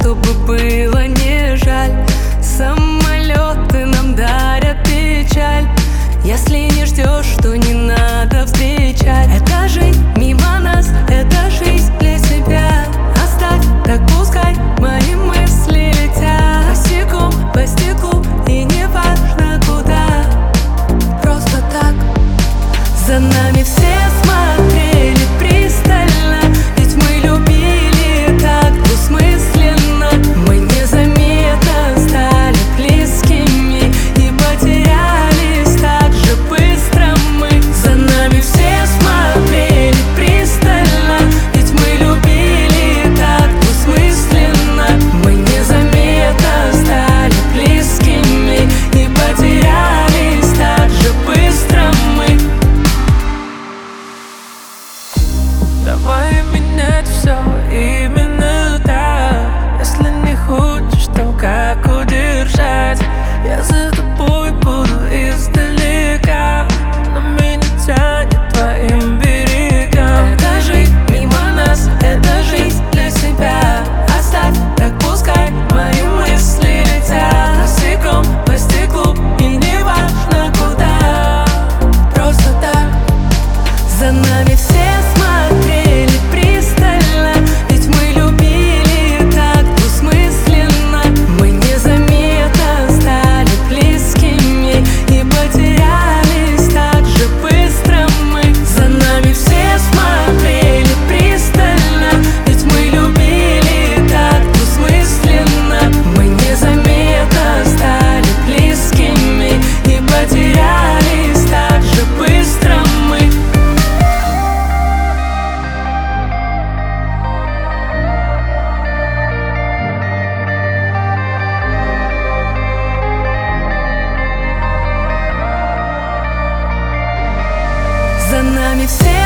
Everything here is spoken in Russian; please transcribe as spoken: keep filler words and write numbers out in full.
чтобы было не жаль. Самолеты нам дарят печаль. Если не ждешь, то не надо встречать. Это жизнь мимо нас, это жизнь для себя. Оставь, так пускай мои мысли летят босиком по стеклу, и не важно куда. Просто так за нами все смотрели пристально, ведь мы любили так двусмысленно. Мы незаметно стали близкими и потерялись так же быстро мы. За нами все смотрели пристально, ведь мы любили так двусмысленно. Мы незаметно стали близкими и потерялись так же быстро мы. Давай менять все именно так. Если не хочешь, то как удержать? Я за тобой буду издалека, но меня тянет твоим берегам. Это жизнь мимо нас, это жизнь для себя. Оставь, так пускай мои мысли летят босиком по стеклу, и не важно куда. Просто так за нами все смотрели пристально, ведь мы любили так двусмысленно. Мы незаметно стали близкими и потерялись так же быстро мы. За нами все смотрели пристально, ведь мы любили так двусмысленно. Мы незаметно стали близкими и потерялись так же быстро мы. За нами все